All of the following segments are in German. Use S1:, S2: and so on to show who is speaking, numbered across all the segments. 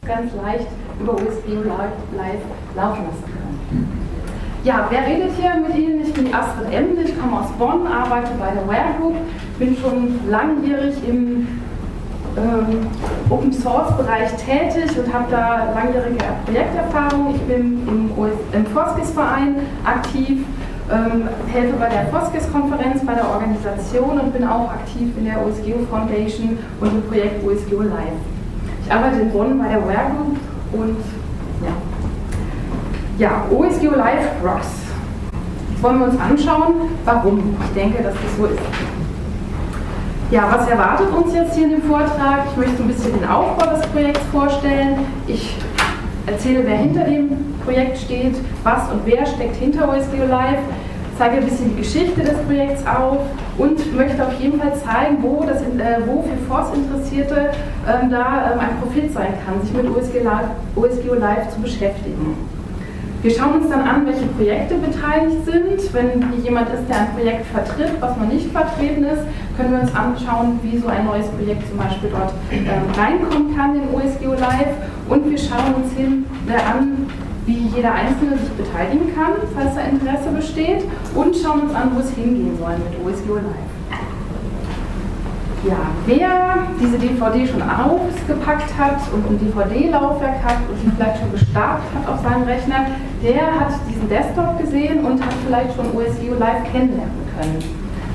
S1: ganz leicht über OSGeo Live laufen lassen können. Ja, wer redet hier mit Ihnen? Ich bin die Astrid Emde, ich komme aus Bonn, arbeite bei der Ware Group, bin schon langjährig im Open Source Bereich tätig und habe da langjährige Projekterfahrung. Ich bin im FOSGIS-Verein aktiv, helfe bei der FOSGIS-Konferenz, bei der Organisation und bin auch aktiv in der OSGeo Foundation und im Projekt OSGeo Live. Ich arbeite in Bonn bei der Ware Group und ja, OSGeo Live rocks. Jetzt wollen wir uns anschauen, warum. Ich denke, dass das so ist. Ja, was erwartet uns jetzt hier in dem Vortrag? Ich möchte ein bisschen den Aufbau des Projekts vorstellen. Ich erzähle, wer hinter dem Projekt steht, was und wer steckt hinter OSGeo Live, zeige ein bisschen die Geschichte des Projekts auf und möchte auf jeden Fall zeigen, wo für FOSS-Interessierte da ein Profit sein kann, sich mit OSGeo Live zu beschäftigen. Wir schauen uns dann an, welche Projekte beteiligt sind. Wenn hier jemand ist, der ein Projekt vertritt, was noch nicht vertreten ist, können wir uns anschauen, wie so ein neues Projekt zum Beispiel dort reinkommen kann in OSGeo Live. Und wir schauen uns an, wie jeder Einzelne sich beteiligen kann, falls da Interesse besteht. Und schauen uns an, wo es hingehen soll mit OSGeo Live. Ja, wer diese DVD schon ausgepackt hat und ein DVD-Laufwerk hat und sie vielleicht schon gestartet hat auf seinem Rechner, der hat diesen Desktop gesehen und hat vielleicht schon OSGeo Live kennenlernen können.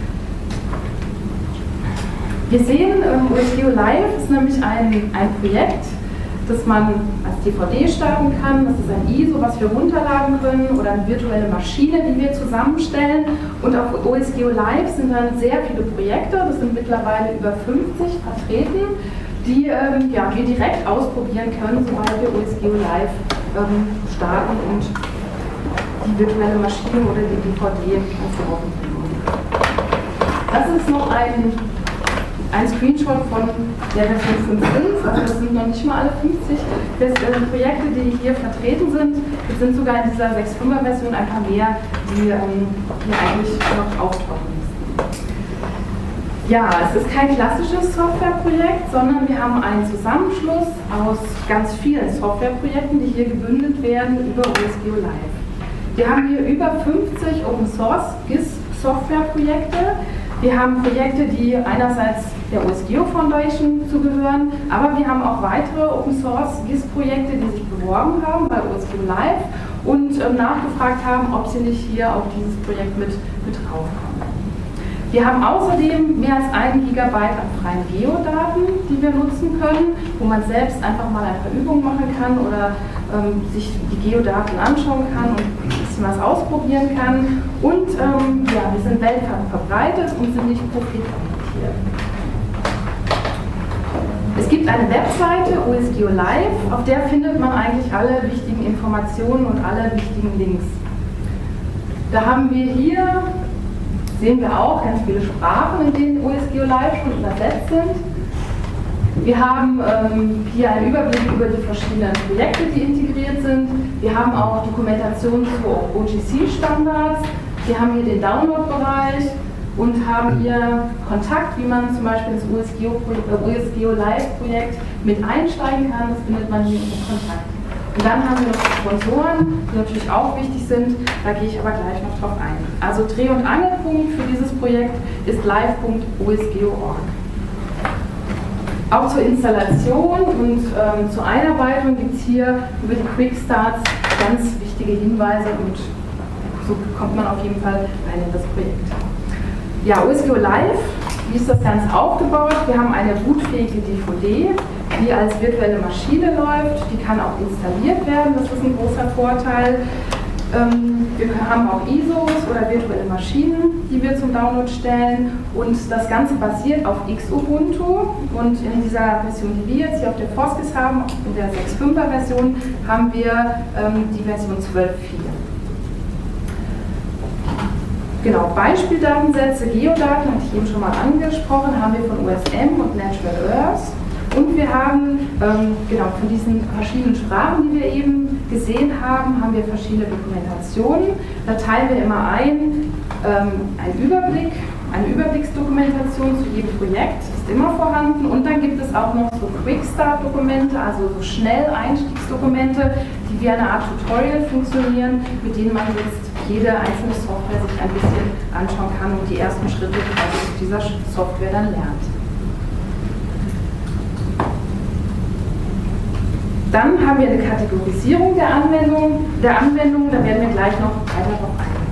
S1: Wir sehen, OSGeo Live ist nämlich ein Projekt, das man als DVD starten kann. Das ist ein ISO, was wir runterladen können, oder eine virtuelle Maschine, die wir zusammenstellen. Und auf OSGeo Live sind dann sehr viele Projekte, das sind mittlerweile über 50 vertreten, die wir direkt ausprobieren können, sobald wir OSGeo Live starten und die virtuelle Maschine oder die DVD laufen können. Das ist noch ein Screenshot von der Version 5.5, also das sind noch nicht mal alle 50 Projekte, die hier vertreten sind. Es sind sogar in dieser 6.5er Version ein paar mehr, die hier eigentlich noch auftauchen müssen. Ja, es ist kein klassisches Softwareprojekt, sondern wir haben einen Zusammenschluss aus ganz vielen Softwareprojekten, die hier gebündelt werden über OSGeo Live. Wir haben hier über 50 Open Source GIS Softwareprojekte. Wir haben Projekte, die einerseits der OSGeo Foundation zugehören, aber wir haben auch weitere Open Source GIS-Projekte, die sich beworben haben bei OSGeo Live und nachgefragt haben, ob sie nicht hier auf dieses Projekt mit draufkommen. Wir haben außerdem mehr als 1 Gigabyte an freien Geodaten, die wir nutzen können, wo man selbst einfach mal ein paar Übungen machen kann oder sich die Geodaten anschauen kann und ein bisschen was ausprobieren kann. Und wir sind weltweit verbreitet und sind nicht profitorientiert. Es gibt eine Webseite, OSGeo Live, auf der findet man eigentlich alle wichtigen Informationen und alle wichtigen Links. Da haben wir hier, sehen wir auch ganz viele Sprachen, in denen OSGeo Live schon übersetzt sind. Wir haben hier einen Überblick über die verschiedenen Projekte, die integriert sind. Wir haben auch Dokumentation zu OGC-Standards. Wir haben hier den Download-Bereich und haben hier Kontakt, wie man zum Beispiel ins OSGeo Live-Projekt mit einsteigen kann. Das findet man hier unter Kontakt. Und dann haben wir noch Sponsoren, die natürlich auch wichtig sind. Da gehe ich aber gleich noch drauf ein. Also Dreh- und Angelpunkt für dieses Projekt ist live.osgeo.org. Auch zur Installation und zur Einarbeitung gibt es hier über die Quick Starts ganz wichtige Hinweise und so kommt man auf jeden Fall rein in das Projekt. Ja, OSGeo Live, wie ist das Ganze aufgebaut? Wir haben eine bootfähige DVD, die als virtuelle Maschine läuft, die kann auch installiert werden, das ist ein großer Vorteil. Wir haben auch ISOs oder virtuelle Maschinen, die wir zum Download stellen und das Ganze basiert auf Xubuntu und in dieser Version, die wir jetzt hier auf der FOSGIS haben, in der 6.5er Version, haben wir die Version 12.4. Genau, Beispieldatensätze, Geodaten, hatte ich eben schon mal angesprochen, haben wir von OSM und Natural Earth. Und wir haben, von diesen verschiedenen Sprachen, die wir eben gesehen haben, haben wir verschiedene Dokumentationen. Da teilen wir immer eine Überblicksdokumentation zu jedem Projekt. Das ist immer vorhanden. Und dann gibt es auch noch so Quick-Start-Dokumente, also so Schnell-Einstiegsdokumente, die wie eine Art Tutorial funktionieren, mit denen man jetzt jede einzelne Software sich ein bisschen anschauen kann und die ersten Schritte dieser Software dann lernt. Dann haben wir eine Kategorisierung der Anwendung, da werden wir gleich noch weiter drauf eingehen.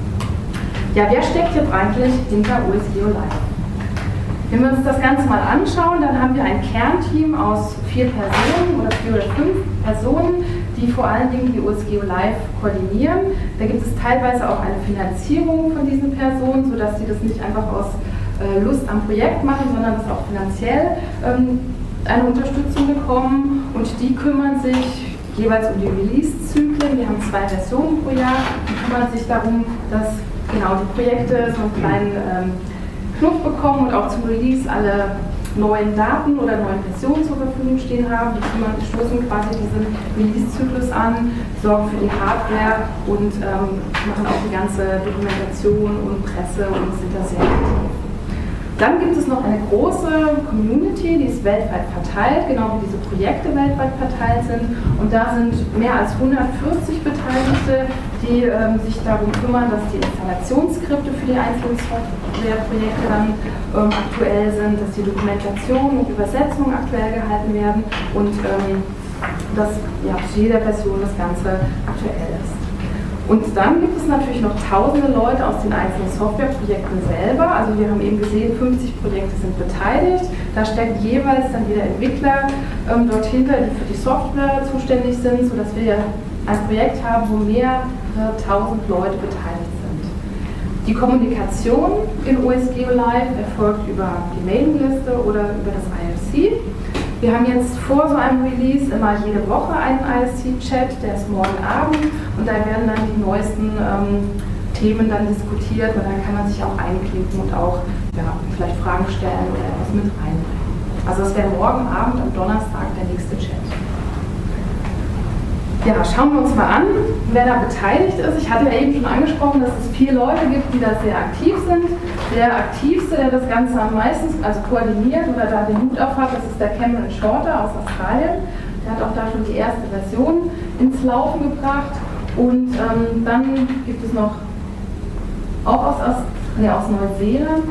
S1: Ja, wer steckt jetzt eigentlich hinter OSGeo Live? Wenn wir uns das Ganze mal anschauen, dann haben wir ein Kernteam aus 4 Personen oder 4 oder 5 Personen, die vor allen Dingen die OSGeo Live koordinieren. Da gibt es teilweise auch eine Finanzierung von diesen Personen, sodass sie das nicht einfach aus Lust am Projekt machen, sondern dass auch finanziell eine Unterstützung bekommen. Und die kümmern sich jeweils um die Release-Zyklen. Wir haben 2 Versionen pro Jahr. Die kümmern sich darum, dass genau die Projekte so einen kleinen Knopf bekommen und auch zum Release alle neuen Daten oder neuen Versionen zur Verfügung stehen haben. Die stoßen quasi diesen Release-Zyklus an, sorgen für die Hardware und machen auch die ganze Dokumentation und Presse und sind da sehr aktiv. Dann gibt es noch eine große Community, die ist weltweit verteilt, genau wie diese Projekte weltweit verteilt sind. Und da sind mehr als 140 Beteiligte, die sich darum kümmern, dass die Installationsskripte für die einzelnen Softwareprojekte dann aktuell sind, dass die Dokumentation und Übersetzung aktuell gehalten werden und dass ja, zu jeder Version das Ganze aktuell ist. Und dann gibt es natürlich noch tausende Leute aus den einzelnen Softwareprojekten selber. Also wir haben eben gesehen, 50 Projekte sind beteiligt. Da stecken jeweils dann wieder Entwickler dort hinter, die für die Software zuständig sind, sodass wir ein Projekt haben, wo mehrere tausend Leute beteiligt sind. Die Kommunikation in OSGeo Live erfolgt über die Mailingliste oder über das IRC. Wir haben jetzt vor so einem Release immer jede Woche einen IRC-Chat, der ist morgen Abend und da werden dann die neuesten Themen dann diskutiert und dann kann man sich auch einklinken und auch ja, vielleicht Fragen stellen oder etwas mit reinbringen. Also das wäre morgen Abend am Donnerstag der nächste Chat. Ja, schauen wir uns mal an, wer da beteiligt ist. Ich hatte ja eben schon angesprochen, dass es 4 Leute gibt, die da sehr aktiv sind. Der aktivste, der das Ganze am meisten koordiniert oder da den Hut auf hat, das ist der Cameron Shorter aus Australien. Der hat auch da schon die erste Version ins Laufen gebracht. Und dann gibt es noch auch aus Neuseeland,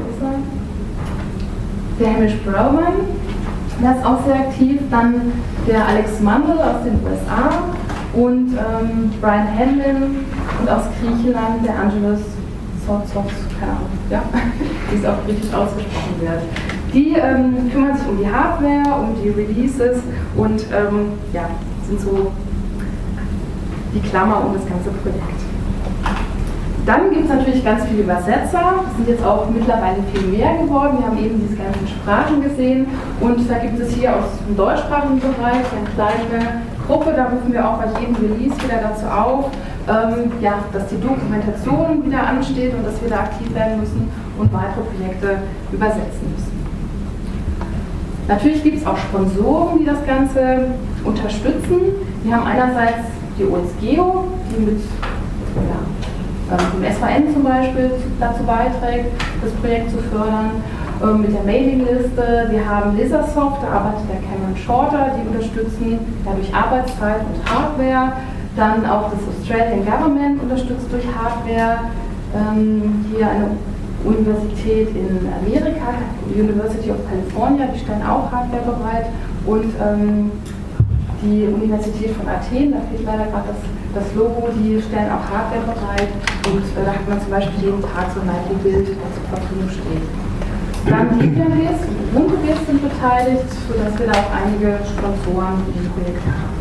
S1: der Hamish Broman, der ist auch sehr aktiv. Dann der Alex Mandel aus den USA. Und Brian Hanlon und aus Griechenland der Angelos Sortzos, keine Ahnung, ja, wie es auch griechisch ausgesprochen wird. Die kümmern sich um die Hardware, um die Releases und ja, sind so die Klammer um das ganze Projekt. Dann gibt es natürlich ganz viele Übersetzer, es sind jetzt auch mittlerweile viel mehr geworden, wir haben eben diese ganzen Sprachen gesehen und da gibt es hier aus dem deutschsprachigen Bereich eine kleine Gruppe, da rufen wir auch bei jedem Release wieder dazu auf, ja, dass die Dokumentation wieder ansteht und dass wir da aktiv werden müssen und weitere Projekte übersetzen müssen. Natürlich gibt es auch Sponsoren, die das Ganze unterstützen. Wir haben einerseits die OSGeo, die mit dem SVN zum Beispiel dazu beiträgt, das Projekt zu fördern, mit der Mailingliste. Wir haben Lizersoft, da arbeitet der Cameron Shorter, die unterstützen dadurch Arbeitszeit und Hardware. Dann auch das Australian Government unterstützt durch Hardware. Hier eine Universität in Amerika, University of California, die stellen auch Hardware bereit. Und die Universität von Athen, da fehlt leider gerade das Logo, die stellen auch Hardware bereit und da hat man zum Beispiel jeden Tag so ein Nightly-Bild, das zur Verfügung steht. Dann Debian-Bs und Ubuntu-Bs sind beteiligt, sodass wir da auch einige Sponsoren für die Projekte haben.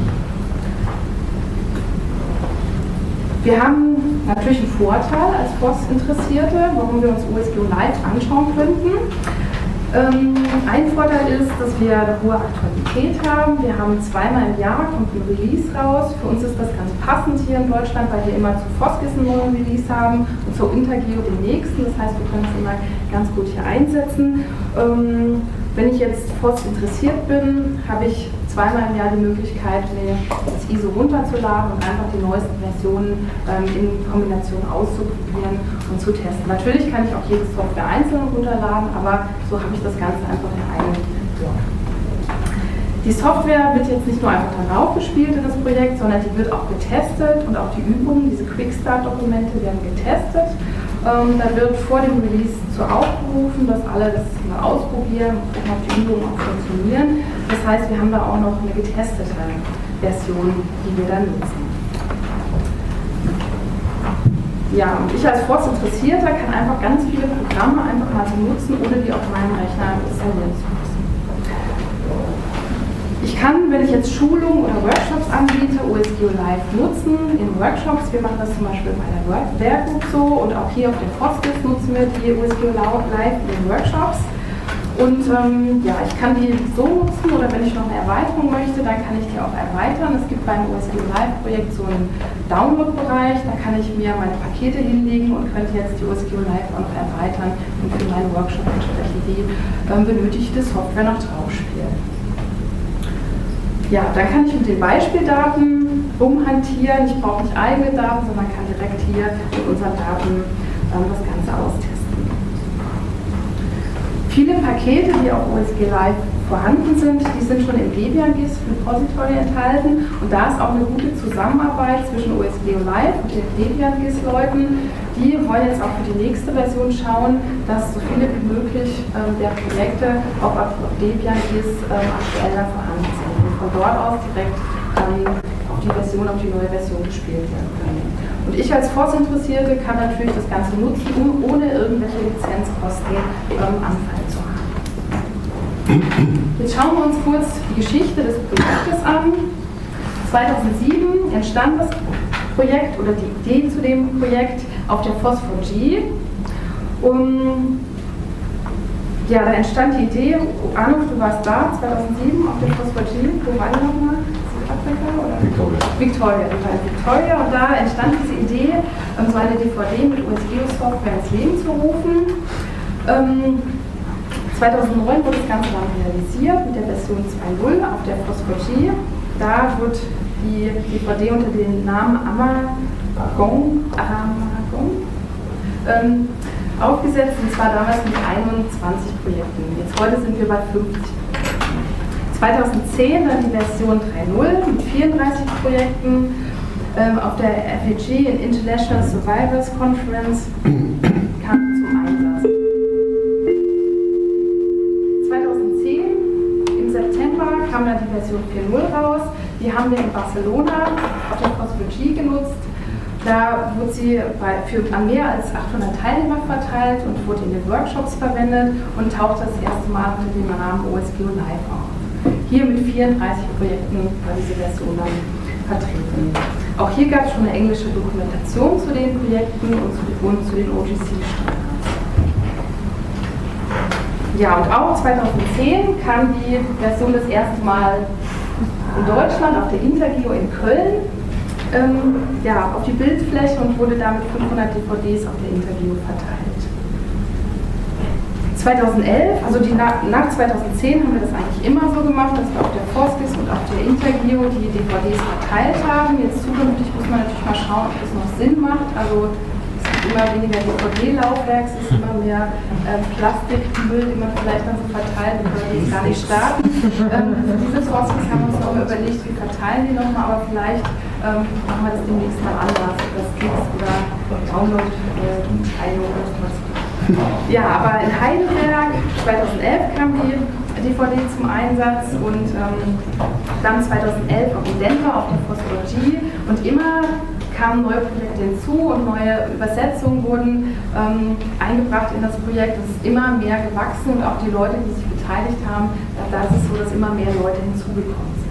S1: Wir haben natürlich einen Vorteil als FOSS-Interessierte, warum wir uns OSGeo Live anschauen könnten. Ein Vorteil ist, dass wir eine hohe Aktualität haben. Wir haben zweimal im Jahr kommt ein Release raus. Für uns ist das ganz passend hier in Deutschland, weil wir immer zu FOSGIS einen neuen Release haben und zur Intergeo den nächsten. Das heißt, wir können es immer ganz gut hier einsetzen. Wenn ich jetzt FOSS interessiert bin, habe ich zweimal im Jahr die Möglichkeit, das ISO runterzuladen und einfach die neuesten Versionen in Kombination auszuprobieren und zu testen. Natürlich kann ich auch jede Software einzeln runterladen, aber so habe ich das Ganze einfach in einem Blog. Die Software wird jetzt nicht nur einfach dann aufgespielt in das Projekt, sondern die wird auch getestet und auch die Übungen, diese Quick-Start-Dokumente werden getestet. Da wird vor dem Release aufgerufen, dass alle das mal ausprobieren und gucken, ob die Übungen auch funktionieren. Das heißt, wir haben da auch noch eine getestete Version, die wir dann nutzen. Ja, und ich als Forst-Interessierter kann einfach ganz viele Programme einfach mal so nutzen, ohne die auf meinem Rechner installieren zu müssen. Ich kann, wenn ich jetzt Schulungen oder Workshops anbiete, OSGeo Live nutzen in Workshops. Wir machen das zum Beispiel bei der Werkgruppe so und auch hier auf der FOSGIS nutzen wir die OSGeo Live in den Workshops. Und ja, ich kann die so nutzen oder wenn ich noch eine Erweiterung möchte, dann kann ich die auch erweitern. Es gibt beim OSGeo Live Projekt so einen Download-Bereich, da kann ich mir meine Pakete hinlegen und könnte jetzt die OSGeo Live auch noch erweitern und für meinen Workshop entsprechend die benötigte Software noch draufspielen. Ja, dann kann ich mit den Beispieldaten rumhantieren. Ich brauche nicht eigene Daten, sondern kann direkt hier mit unseren Daten das Ganze austesten. Viele Pakete, die auf OSGeo Live vorhanden sind, die sind schon im Debian-GIS Repository enthalten. Und da ist auch eine gute Zusammenarbeit zwischen OSGeo Live und den Debian-GIS-Leuten. Die wollen jetzt auch für die nächste Version schauen, dass so viele wie möglich der Projekte auch auf Debian-GIS aktuell dann vorhanden sind. Von dort aus direkt auf die neue Version gespielt werden können. Und ich als Forst-Interessierte kann natürlich das Ganze nutzen, ohne irgendwelche Lizenzkosten anfallen zu haben. Jetzt schauen wir uns kurz die Geschichte des Projektes an. 2007 entstand das Projekt oder die Idee zu dem Projekt auf der FOSS4G. Ja, da entstand die Idee, Arnulf, du warst da, 2007 auf der FOSS4G, wo war die nochmal? Südafrika oder? Victoria, die war in Victoria und da entstand diese Idee, so eine DVD mit OSGeo-Software ins Leben zu rufen. 2009 wurde das Ganze dann realisiert mit der Version 2.0 auf der FOSS4G. Da wird die DVD unter dem Namen Amagong aufgesetzt, und zwar damals mit 21 Projekten. Jetzt heute sind wir bei 50 Projekten. 2010 dann die Version 3.0 mit 34 Projekten auf der FEG International Survivors Conference kam zum Einsatz. 2010 im September kam dann die Version 4.0 raus. Die haben wir in Barcelona auf der FOSS4G genutzt. Da wurde sie an mehr als 800 Teilnehmer verteilt und wurde in den Workshops verwendet und tauchte das erste Mal unter dem Namen OSGeo Live auf. Hier mit 34 Projekten war diese Version dann vertreten. Auch hier gab es schon eine englische Dokumentation zu den Projekten und zu den OGC-Standards. Ja, und auch 2010 kam die Version das erste Mal in Deutschland auf der Intergeo in Köln. Auf die Bildfläche und wurde damit 500 DVDs auf der Interview verteilt. 2011, also nach 2010 haben wir das eigentlich immer so gemacht, dass wir auf der FOSGIS und auf der Interview die DVDs verteilt haben. Jetzt zukünftig muss man natürlich mal schauen, ob das noch Sinn macht. Also es gibt immer weniger DVD-Laufwerk, es ist immer mehr Plastikmüll, den man vielleicht dann so verteilt, wenn wir gar nicht starten. Diese FOSGIS haben wir uns noch überlegt, wie verteilen die nochmal, aber vielleicht machen wir das demnächst mal anders, über Sticks oder Download-Scheine oder sowas. Ja, aber in Heidelberg 2011 kam die DVD zum Einsatz und dann 2011 auch in Denver auf der FOSS4G und immer kamen neue Projekte hinzu und neue Übersetzungen wurden eingebracht in das Projekt. Es ist immer mehr gewachsen und auch die Leute, die sich beteiligt haben, da ist es so, dass immer mehr Leute hinzugekommen sind.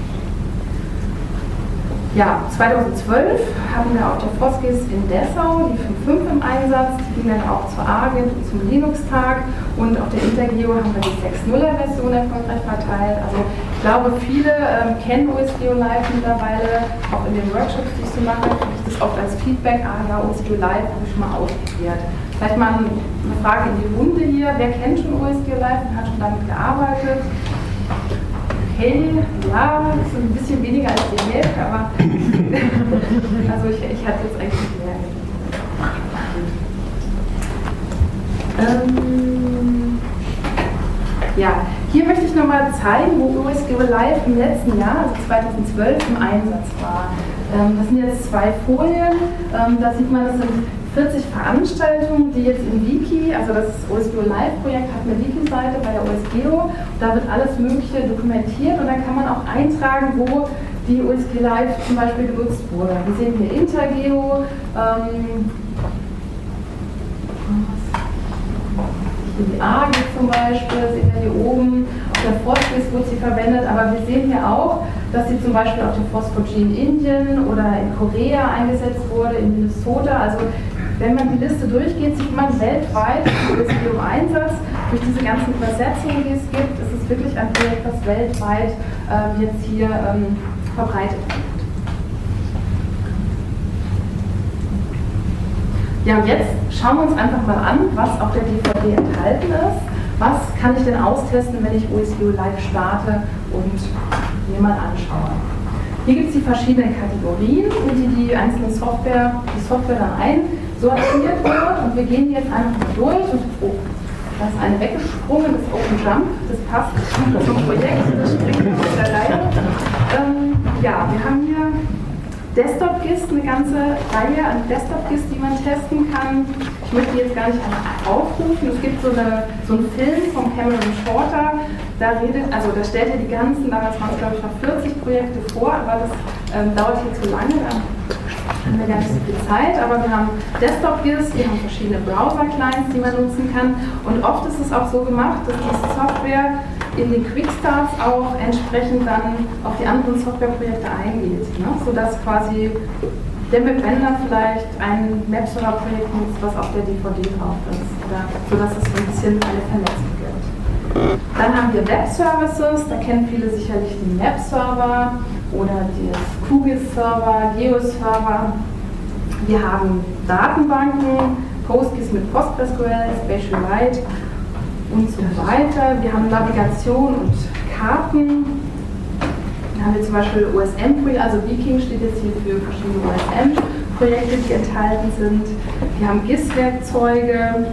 S1: Ja, 2012 hatten wir auf der FOSGIS in Dessau die 5.5 im Einsatz, die ging dann auch zur Argent und zum Linux-Tag und auf der Intergeo haben wir die 6.0er Version erfolgreich verteilt. Also ich glaube, viele kennen OSGeo Live mittlerweile, auch in den Workshops, die ich so mache, kriege ich das oft als Feedback, ja, OSGeo Live habe ich schon mal ausprobiert. Vielleicht mal eine Frage in die Runde hier, wer kennt schon OSGeo Live und hat schon damit gearbeitet? okay, ja, so ein bisschen weniger als die Hälfte, aber also ich hatte jetzt eigentlich mehr. Ja, hier möchte ich nochmal zeigen, wo OSGeo Live im letzten Jahr, also 2012, im Einsatz war. Das sind jetzt 2 Folien, da sieht man, das sind 40 Veranstaltungen, die jetzt im Wiki, also das OSGeo Live Projekt hat eine Wiki-Seite bei der OSGeo, da wird alles Mögliche dokumentiert und dann kann man auch eintragen, wo die OSGeo Live zum Beispiel genutzt wurde. Wir sehen hier Intergeo, die AG zum Beispiel, sehen wir hier oben, auf der Phosphis wurde sie verwendet, aber wir sehen hier auch, dass sie zum Beispiel auf der Phosphog in Indien oder in Korea eingesetzt wurde, in Minnesota. Also wenn man die Liste durchgeht, sieht man weltweit OSGeo im Einsatz. Durch diese ganzen Übersetzungen, die es gibt, ist es wirklich ein Projekt, das weltweit jetzt hier verbreitet wird. Ja, und jetzt schauen wir uns einfach mal an, was auf der DVD enthalten ist. Was kann ich denn austesten, wenn ich OSGeo Live starte und mir mal anschaue? Hier gibt es die verschiedenen Kategorien, in die einzelne Software dann einsortiert wird. Und wir gehen jetzt einfach mal durch. Und, oh, da ist eine weggesprungen, das Open Jump, das passt zum Projekt, das springt aus der Reihe. Ja, wir haben hier Desktop-GIS, eine ganze Reihe an Desktop-GIS, die man testen kann. Ich möchte die jetzt gar nicht aufrufen. Es gibt so einen Film von Cameron Shorter, da stellt er die ganzen, damals waren es glaube ich noch 40 Projekte vor, aber das dauert hier zu lange, da haben wir gar nicht so viel Zeit. Aber wir haben Desktop-GIS, wir haben verschiedene Browser-Clients, die man nutzen kann. Und oft ist es auch so gemacht, dass die Software in den Quickstarts auch entsprechend dann auf die anderen Softwareprojekte eingeht, ne? Sodass quasi der Webwender vielleicht ein Webserver-Projekt nutzt, was auf der DVD drauf ist, oder sodass es so ein bisschen eine Vernetzung gibt. Dann haben wir Web-Services, da kennen viele sicherlich den Web-Server oder den QGIS-Server, GeoServer. Wir haben Datenbanken, PostGIS mit PostgreSQL, SpatialLite und so weiter. Wir haben Navigation und Karten. Dann haben wir zum Beispiel OSM-Projekte, also Viking steht jetzt hier für verschiedene OSM-Projekte, die enthalten sind. Wir haben GIS-Werkzeuge.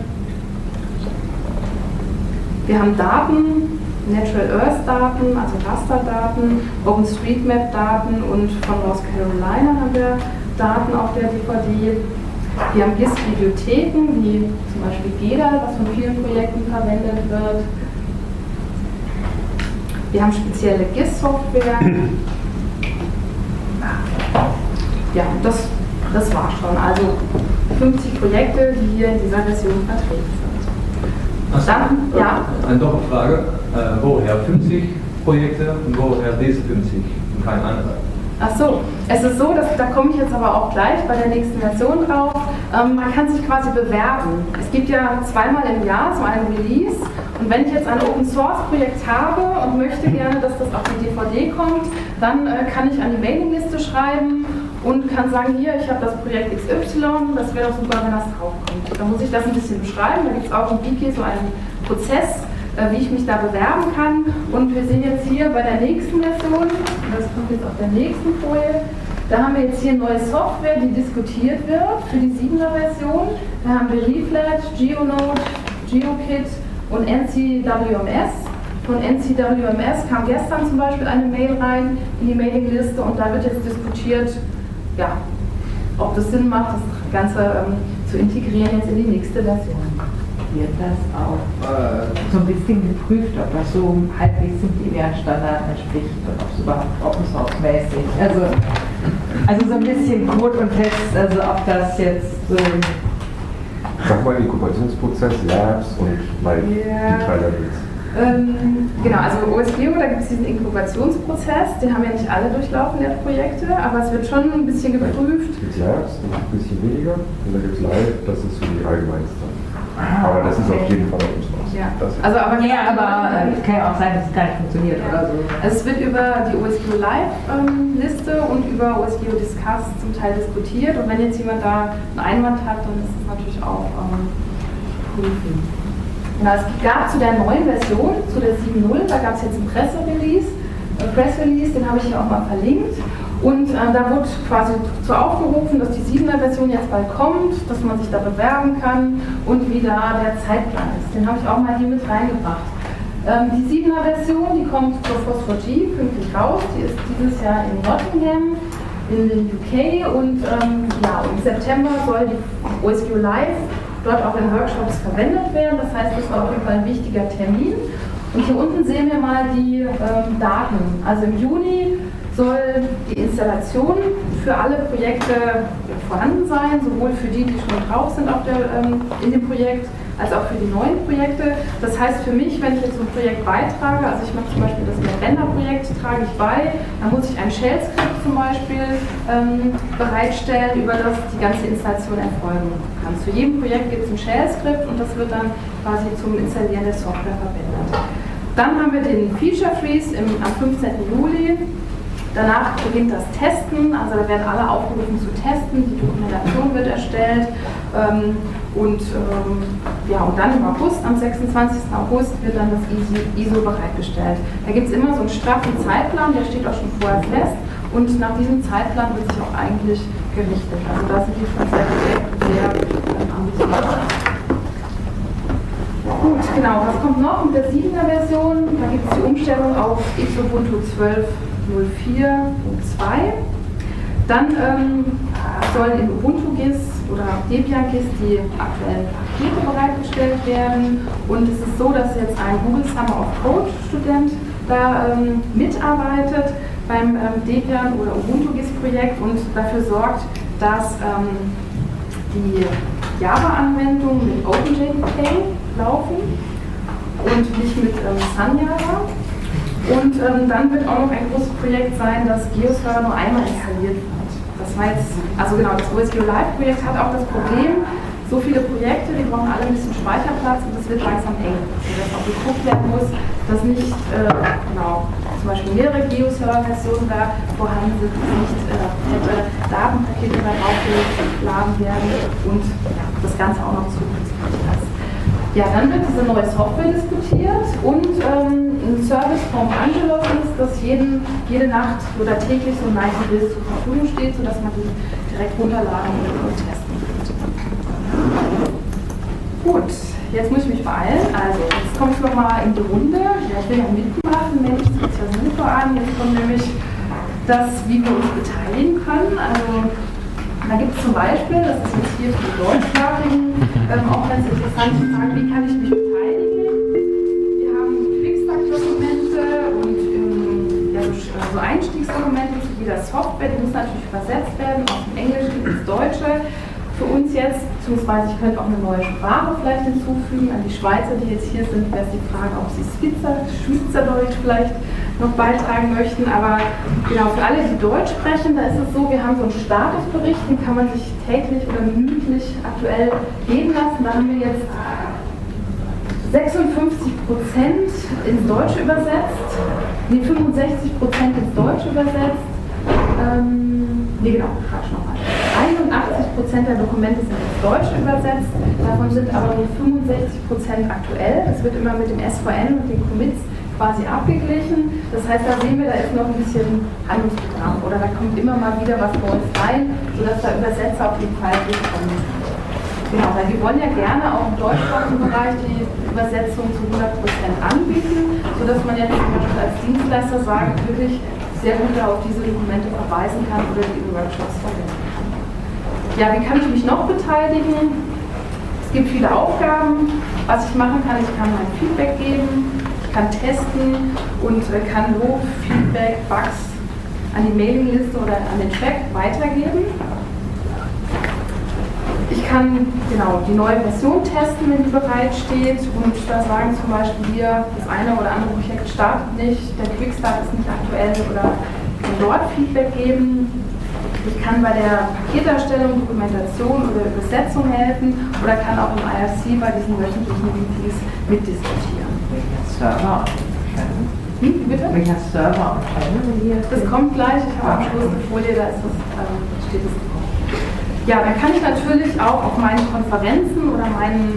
S1: Wir haben Daten, Natural Earth-Daten, also Rasterdaten, OpenStreetMap-Daten und von North Carolina haben wir Daten auf der DVD. Wir haben GIS-Bibliotheken, wie zum Beispiel GEDA, was von vielen Projekten verwendet wird. Wir haben spezielle GIS-Software. Ja, das war schon. Also 50 Projekte, die hier in dieser Version vertreten sind. Dann, ja.
S2: Eine Doppelfrage. Woher 50 Projekte und woher diese 50 und kein anderer?
S1: Ach so, es ist so, da komme ich jetzt aber auch gleich bei der nächsten Version drauf. Man kann sich quasi bewerben. Es gibt ja zweimal im Jahr so einen Release. Und wenn ich jetzt ein Open Source Projekt habe und möchte gerne, dass das auf die DVD kommt, dann kann ich an die Mailingliste schreiben und kann sagen, hier, ich habe das Projekt XY, das wäre doch super, wenn das draufkommt. Da muss ich das ein bisschen beschreiben. Da gibt es auch im Wiki so einen Prozess, wie ich mich da bewerben kann. Und wir sehen jetzt hier bei der nächsten Version, das kommt jetzt auf der nächsten Folie, da haben wir jetzt hier neue Software, die diskutiert wird für die 7er Version. Da haben wir Leaflet, GeoNote, GeoKit und NCWMS. Von NCWMS kam gestern zum Beispiel eine Mail rein in die Mailingliste und da wird jetzt diskutiert, ja, ob das Sinn macht, das Ganze zu integrieren jetzt in die nächste Version.
S3: Wird das auch so ein bisschen geprüft, ob das so halbwegs dem DWH-Standard entspricht und ob es überhaupt Open Source mäßig, also so ein bisschen Code und Tests, also ob das jetzt
S4: Sag mal Inkubationsprozess, Labs und mal die 3 Levels.
S1: Genau, also OSGeo, da gibt es diesen Inkubationsprozess, den haben ja nicht alle durchlaufen, der Projekte, aber es wird schon ein bisschen geprüft.
S4: Es gibt Labs, ein bisschen weniger, und dann gibt es Live, das ist so die allgemeinste. Aber das ist auf jeden Fall Open Source.
S1: Ja.
S3: Aber kann ja auch sein, dass es gar nicht funktioniert oder so.
S1: Also es wird über die OSGeo Live-Liste und über OSGeo Discuss zum Teil diskutiert und wenn jetzt jemand da einen Einwand hat, dann ist es natürlich auch prüfen. Genau, es gab zu der neuen Version, zu der 7.0, da gab es jetzt ein Presserelease, Press Release, den habe ich hier auch mal verlinkt. Und da wurde quasi zu aufgerufen, dass die 7er-Version jetzt bald kommt, dass man sich da bewerben kann und wie da der Zeitplan ist. Den habe ich auch mal hier mit reingebracht. Die 7er-Version, die kommt zur Phosphor-G pünktlich raus. Die ist dieses Jahr in Nottingham, in den UK. Und ja, im September soll die OSGeo Live dort auch in Workshops verwendet werden. Das heißt, das war auf jeden Fall ein wichtiger Termin. Und hier unten sehen wir mal die Daten. Also im Juni soll die Installation für alle Projekte vorhanden sein, sowohl für die, die schon drauf sind in dem Projekt, als auch für die neuen Projekte. Das heißt für mich, wenn ich jetzt so ein Projekt beitrage, also ich mache zum Beispiel das Render-Projekt, trage ich bei, dann muss ich ein Shell-Skript zum Beispiel bereitstellen, über das die ganze Installation erfolgen kann. Zu jedem Projekt gibt es ein Shell-Skript und das wird dann quasi zum Installieren der Software verwendet. Dann haben wir den Feature Freeze am 15. Juli. Danach beginnt das Testen, also da werden alle aufgerufen zu testen, die Dokumentation wird erstellt und dann im August, am 26. August wird dann das ISO bereitgestellt. Da gibt es immer so einen straffen Zeitplan, der steht auch schon vorher fest und nach diesem Zeitplan wird sich auch eigentlich gerichtet. Also da sind die schon sehr ambitioniert. Gut, genau, was kommt noch mit der 7er Version? Da gibt es die Umstellung auf Xubuntu 12.04.2. Dann sollen in Ubuntu GIS oder Debian GIS die aktuellen Pakete bereitgestellt werden. Und es ist so, dass jetzt ein Google Summer of Code Student da mitarbeitet beim Debian oder Ubuntu GIS Projekt und dafür sorgt, dass die Java-Anwendungen mit OpenJDK laufen und nicht mit Sun Java. Und dann wird auch noch ein großes Projekt sein, dass GeoServer nur einmal installiert wird. Das war jetzt, also genau, das OSGeo Live Projekt hat auch das Problem, so viele Projekte, die brauchen alle ein bisschen Speicherplatz und das wird langsam eng. Sodass auch geguckt werden muss, dass nicht, zum Beispiel mehrere GeoServer-Versionen da vorhanden sind, nicht fette Datenpakete da draufgeladen werden und das Ganze auch noch zukunftsfähig ist. Ja, dann wird diese neue Software diskutiert und ein Service vom Angelos ist, dass jede Nacht oder täglich so ein Night-Build zur Verfügung steht, sodass man die direkt runterladen und testen kann. Gut, jetzt muss ich mich beeilen. Also, jetzt komme ich nochmal in die Runde. Ja, ich will ja mitmachen, Mensch, das ist ja super an. Jetzt kommt nämlich das, wie wir uns beteiligen können. Also, da gibt es zum Beispiel, das ist jetzt hier für die Deutschsprachigen, auch ganz interessant zu fragen, wie kann ich mich beteiligen? Wir haben Quickstart-Dokumente und so Einstiegsdokumente zu jeder Software, die muss natürlich übersetzt werden, aus dem Englischen ins Deutsche. Für uns jetzt, beziehungsweise ich könnte auch eine neue Sprache vielleicht hinzufügen. An die Schweizer, die jetzt hier sind, wäre es die Frage, ob sie Schweizerdeutsch vielleicht noch beitragen möchten. Aber genau, für alle, die Deutsch sprechen, da ist es so, wir haben so einen Statusbericht, den kann man sich täglich oder minütlich aktuell geben lassen. Da haben wir jetzt 56% ins Deutsche übersetzt, 65% ins Deutsche übersetzt. Genau, Quatsch nochmal. 81% der Dokumente sind ins Deutsche übersetzt, davon sind aber nur 65% aktuell. Das wird immer mit dem SVN und den Commits quasi abgeglichen. Das heißt, da sehen wir, da ist noch ein bisschen Handlungsbedarf oder da kommt immer mal wieder was bei uns rein, sodass da Übersetzer auf jeden Fall durchkommen. Genau, weil wir wollen ja gerne auch im deutschsprachigen Bereich die Übersetzung zu 100% anbieten, sodass man jetzt zum Beispiel als Dienstleister sagen, wirklich sehr gut auf diese Dokumente verweisen kann oder die in Workshops verwenden kann. Ja, wie kann ich mich noch beteiligen? Es gibt viele Aufgaben. Was ich machen kann, ich kann mein Feedback geben, ich kann testen und kann Lob, Feedback, Bugs an die Mailingliste oder an den Track weitergeben. Ich kann genau die neue Version testen, wenn die bereitsteht und da sagen zum Beispiel hier, das eine oder andere Projekt startet nicht, der Quickstart ist nicht aktuell oder kann dort Feedback geben. Ich kann bei der Paketerstellung, Dokumentation oder Übersetzung helfen oder kann auch im IRC bei diesen wöchentlichen Meetings mitdiskutieren.
S3: Server
S1: Wie bitte?
S3: Welcher Server und Channel?
S1: Das kommt gleich, ich habe am Schluss eine Folie, da ist das, steht es drauf. Ja, dann kann ich natürlich auch auf meinen Konferenzen oder meinen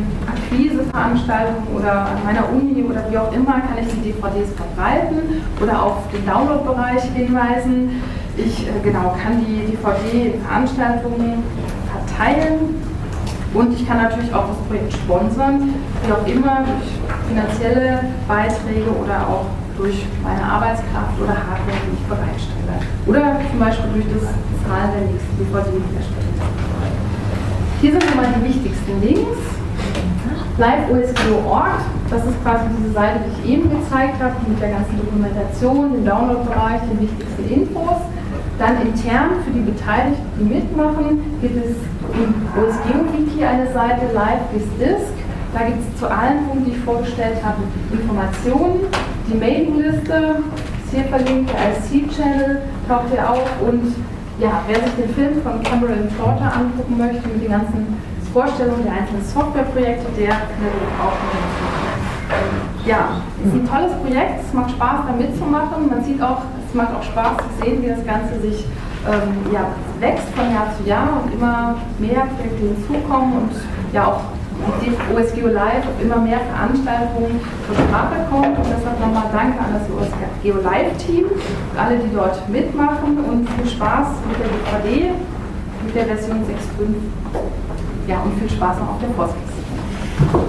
S1: Akquiseveranstaltungen oder an meiner Uni oder wie auch immer kann ich die DVDs verbreiten oder auf den Download-Bereich hinweisen. Ich kann die DVD-Veranstaltungen verteilen und ich kann natürlich auch das Projekt sponsern, wie auch immer, durch finanzielle Beiträge oder auch durch meine Arbeitskraft oder Hardware, die ich bereitstelle. Oder zum Beispiel durch das Zahlen der nächsten DVD-Hersteller. Hier sind schon mal die wichtigsten Links. liveosgo.org, das ist quasi diese Seite, die ich eben gezeigt habe, mit der ganzen Dokumentation, dem Download-Bereich, den wichtigsten Infos. Dann intern für die Beteiligten, die mitmachen, gibt es im OSGeo-Wiki eine Seite Live with Disk. Da gibt es zu allen Punkten, die ich vorgestellt habe, Informationen. Die Mailingliste ist hier verlinkt, der IC-Channel taucht hier auf und ja, wer sich den Film von Cameron Porter angucken möchte mit den ganzen Vorstellungen der einzelnen Softwareprojekte, der kann natürlich auch mit hinzukommen. Ja, es ist ein tolles Projekt, es macht Spaß da mitzumachen. Man sieht auch, es macht auch Spaß zu sehen, wie das Ganze sich wächst von Jahr zu Jahr und immer mehr Projekte hinzukommen und ja auch mit dem OSGeo Live immer mehr Veranstaltungen zur Sprache kommt. Und deshalb nochmal danke an das OSGeo Live Team und alle, die dort mitmachen und viel Spaß mit der DVD, mit der Version 6.5. Ja, und viel Spaß noch auf der Forstpiste.